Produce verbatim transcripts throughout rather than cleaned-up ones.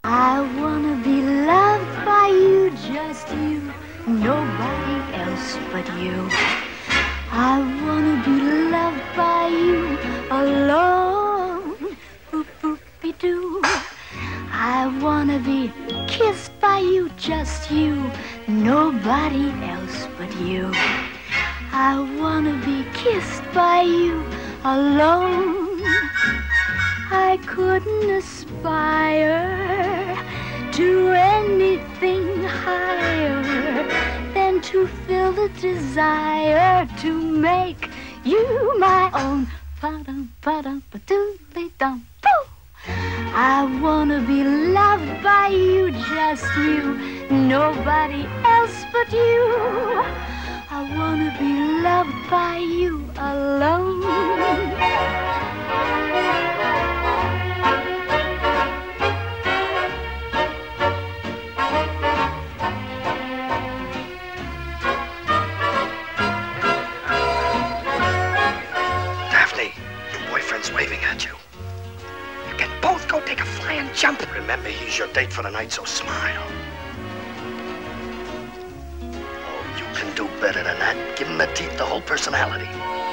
I wanna be loved by you, just you, nobody else but you. I wanna be loved by you alone, boop boopy doo. I wanna be kissed by you, just you, nobody else but you. I wanna be kissed by you alone. I couldn't aspire to anything higher than to feel the desire to make you my own. Ba-dum, ba-dum, ba-doodly-dum, boo! I wanna be loved by you, just you, nobody else but you. I wanna be loved by you alone. Waving at you. You can both go take a flying jump. Remember, he's your date for the night, so smile. Oh, you can do better than that. Give him the teeth, the whole personality.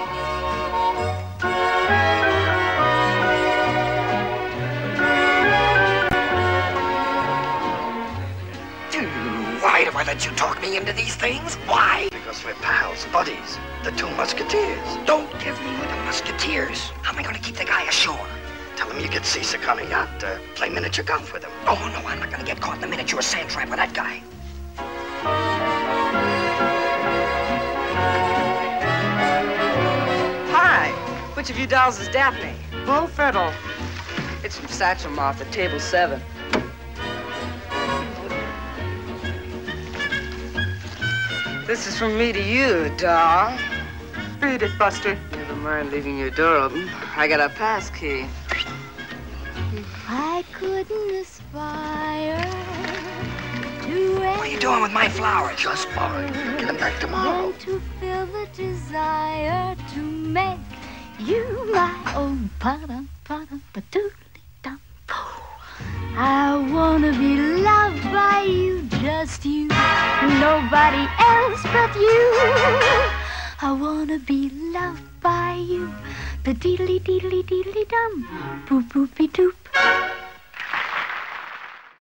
Why do I let you talk me into these things? Why? Because we're pals, buddies, the two musketeers. Don't give me with the musketeers. How am I going to keep the guy ashore? Tell him you get seasick on a yacht, uh, play miniature golf with him. Oh, no, I'm not going to get caught in the miniature sand trap with that guy. Hi, which of you dolls is Daphne? Bull Fiddle. It's from Satchel Moth at table seven. This is from me to you, doll. Read it, Buster. Never mind leaving your door open. I got a pass key. I couldn't aspire to What are you doing with my flowers? Just borrowing. Get them back tomorrow. to feel the desire to make you my own. Pa-dum, pa-dum, ba-doodly-dum, poo. I wanna be loved by you, just you, nobody else but you. I wanna be loved by you, ba-deedly-deedly-deedly-dum, boop-boopy-doop.